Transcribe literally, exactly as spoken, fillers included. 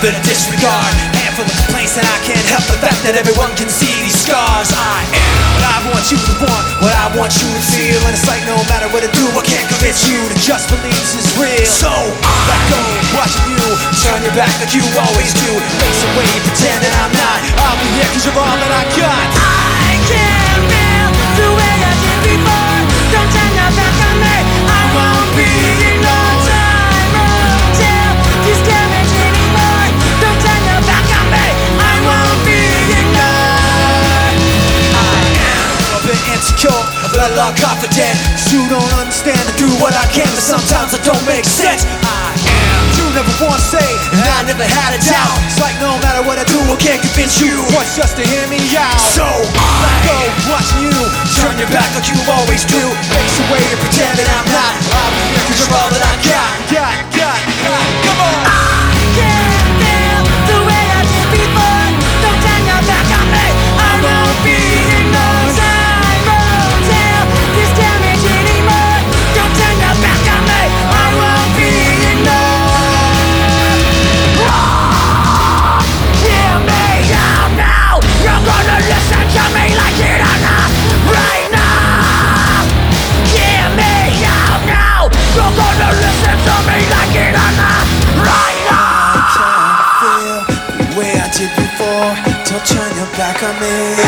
bit of disregard, handful of complaints, and I can't help the fact that everyone can see these scars. I am what I want you to want, what I want you to feel, and it's like no matter what I do, I can't convince you to just believe this is real. So I let go, watching you turn your back like you always do, face away, pretend that I'm not. I'll be here 'cause you're all that I got. I can't feel the way I did before. Don't turn your back on me, I won't be ignored. Time won't tell these damage anymore. Don't turn your back on me, I won't be ignored. I am a bit insecure, but a lot confident, 'cause you don't understand. I do what I can, but sometimes it don't make sense. I am, you never want to say, and I never had a doubt. It's like no matter what I do, I can't convince you once just to hear me out. So I let go, watching you turn your back like you always do, face away and pretend that I'm not. I'll be here 'cause you're all that I got. Got, got, got. Come on. I can't feel the way I did before. Don't turn your back on me, I won't be ignored. Time won't tell this damage anymore. Don't turn your back on me, I won't be ignored. Hear me out now. You're gonna listen to me like it or not right now. Hear me out now. You're gonna listen to me like it or not right now. I can't feel the way I did before. Don't turn your back on me.